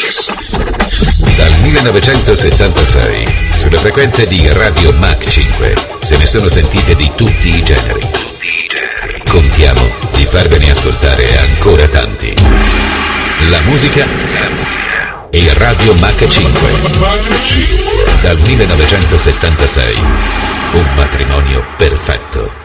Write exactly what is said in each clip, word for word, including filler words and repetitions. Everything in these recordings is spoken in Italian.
Dal millenovecentosettantasei, sulle frequenze di Radio Mach cinque, se ne sono sentite di tutti i generi. Contiamo di farvene ascoltare ancora tanti. La musica e Radio Mach cinque. Dal millenovecentosettantasei, un matrimonio perfetto.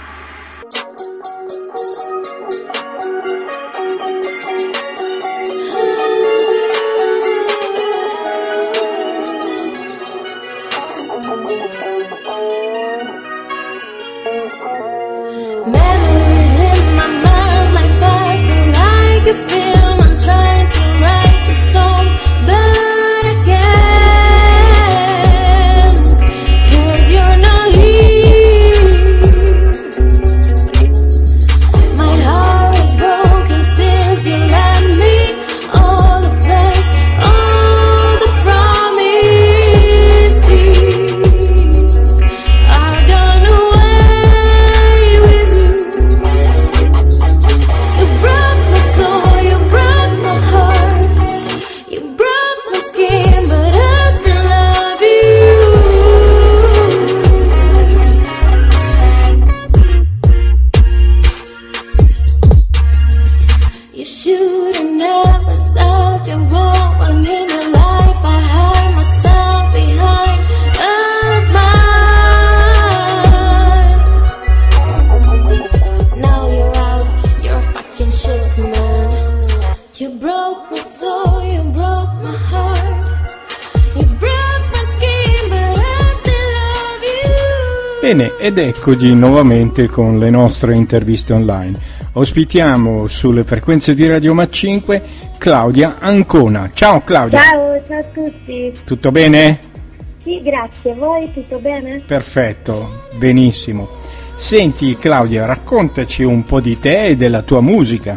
Bene, ed eccoci nuovamente con le nostre interviste online. Ospitiamo sulle frequenze di Radio Mach cinque Claudia Ancona. Ciao Claudia. Ciao, ciao a tutti. Tutto bene? Sì, grazie. Voi tutto bene? Perfetto, benissimo. Senti Claudia, raccontaci un po' di te e della tua musica.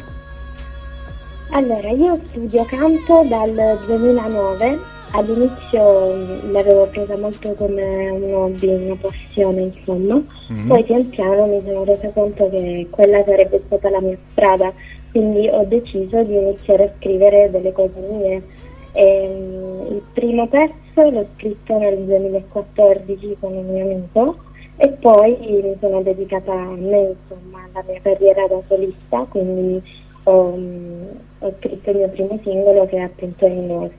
Allora, io studio canto dal duemilanove. All'inizio l'avevo presa molto come un hobby, una passione, insomma. Mm-hmm. Poi pian piano mi sono resa conto che quella sarebbe stata la mia strada, quindi ho deciso di iniziare a scrivere delle cose mie. E, il primo pezzo l'ho scritto nel duemilaquattordici con un mio amico e poi mi sono dedicata a me, insomma, alla mia carriera da solista, quindi ho, ho scritto il mio primo singolo che è appunto Anymore.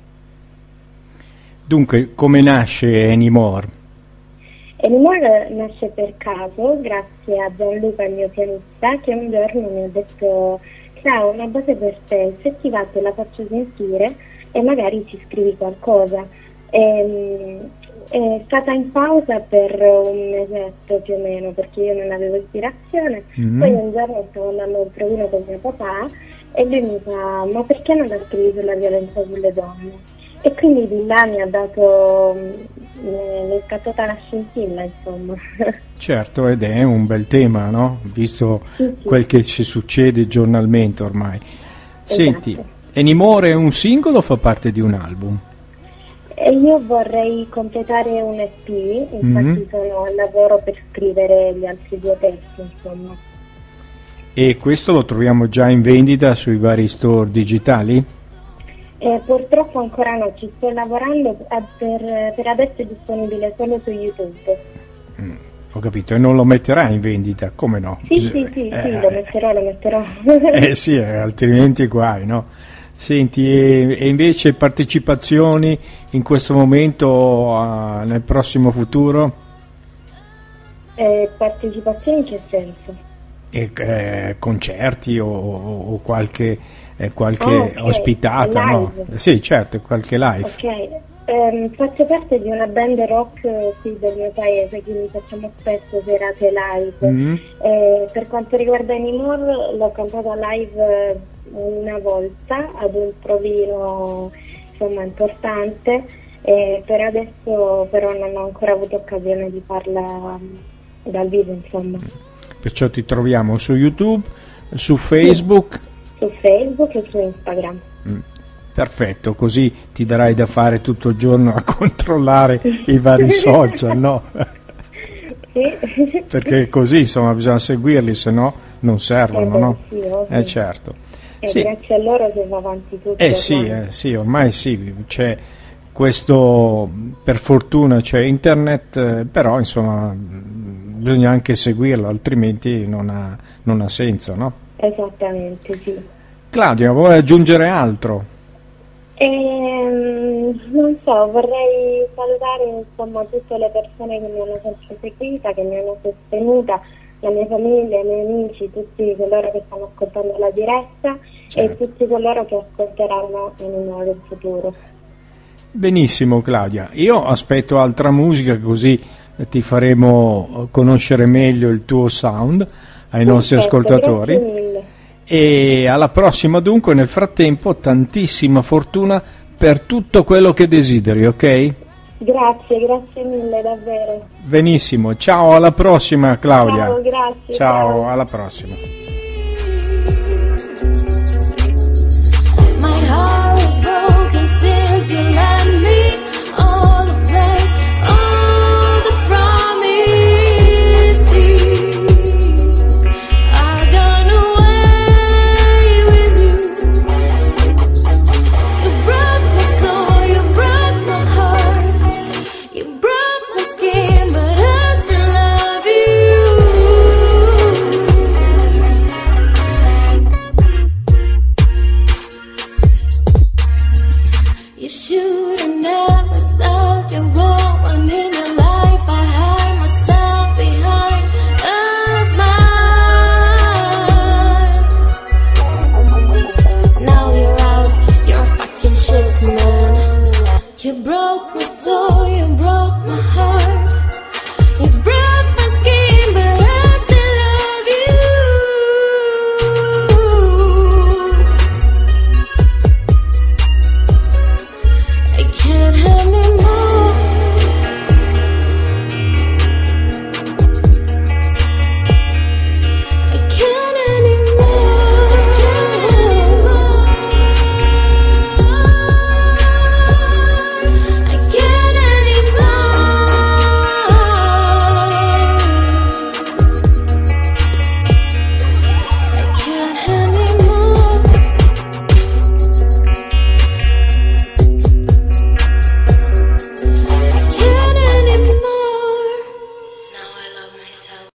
Dunque, come nasce Anymore? Anymore nasce per caso, grazie a Gianluca, il mio pianista, che un giorno mi ha detto: Clau, una base per te, se ti va te la faccio sentire e magari ci scrivi qualcosa. E, è stata in pausa per un mesetto più o meno, perché io non avevo ispirazione. Mm-hmm. Poi un giorno stavo andando al provino con mio papà e lui mi fa: ma perché non la scrivi sulla violenza sulle donne? E quindi di là mi ha dato, mi è scattata la scintilla, insomma. Certo, ed è un bel tema, no? Visto sì, sì. quel che ci succede giornalmente ormai. Senti, esatto. Anymore è un singolo o fa parte di un album? E io vorrei completare un E P, infatti mm-hmm. sono al lavoro per scrivere gli altri due pezzi, insomma. E questo lo troviamo già in vendita sui vari store digitali? Eh, purtroppo ancora no, ci sto lavorando, per, per adesso è disponibile solo su YouTube. Mm, ho capito, e non lo metterai in vendita, come no? Sì, sì, sì, eh, sì, lo metterò, lo metterò. Eh sì, eh, altrimenti guai, no? Senti, e, e invece partecipazioni in questo momento, uh, nel prossimo futuro? Eh, partecipazioni in che senso? E, eh, concerti o, o qualche, eh, qualche ah, okay. ospitata, no? Sì, certo, qualche live. Ok, um, faccio parte di una band rock qui del mio paese, quindi facciamo spesso serate live. Mm-hmm. Eh, per quanto riguarda Anymore, l'ho cantata live una volta ad un provino, insomma, importante, eh, per adesso però non ho ancora avuto occasione di farla dal vivo, insomma. Perciò ti troviamo su YouTube, su Facebook? Su Facebook e su Instagram. Mm. Perfetto, così ti darai da fare tutto il giorno a controllare i vari social, no? Sì. Perché così, insomma, bisogna seguirli, se no non servono, no? Sì, eh certo. E sì. grazie a loro che va avanti tutto. Eh sì, eh sì, ormai sì, c'è questo, per fortuna c'è internet, eh, però insomma bisogna anche seguirlo, altrimenti non ha, non ha senso, no? Esattamente, sì. Claudia, vuoi aggiungere altro? Ehm, non so, vorrei salutare insomma tutte le persone che mi hanno sempre seguita, che mi hanno sostenuta, la mia famiglia, i miei amici, tutti coloro che stanno ascoltando la diretta, certo, e tutti coloro che ascolteranno in un modo futuro. Benissimo Claudia, io aspetto altra musica così ti faremo conoscere meglio il tuo sound ai sì, nostri certo, ascoltatori. Grazie mille. E alla prossima dunque, nel frattempo tantissima fortuna per tutto quello che desideri, ok? Grazie, grazie mille davvero. Benissimo, ciao, alla prossima Claudia. Ciao, grazie. Ciao, ciao. alla prossima. My heart is broken since you left me. All the plans, all the promises are gone away with you. You broke my soul, you broke my heart, you broke my skin, but I still love you. You should have never sucked a woman in your life. I hide myself behind a smile. Now you're out, you're a fucking shit, man. You broke my soul, you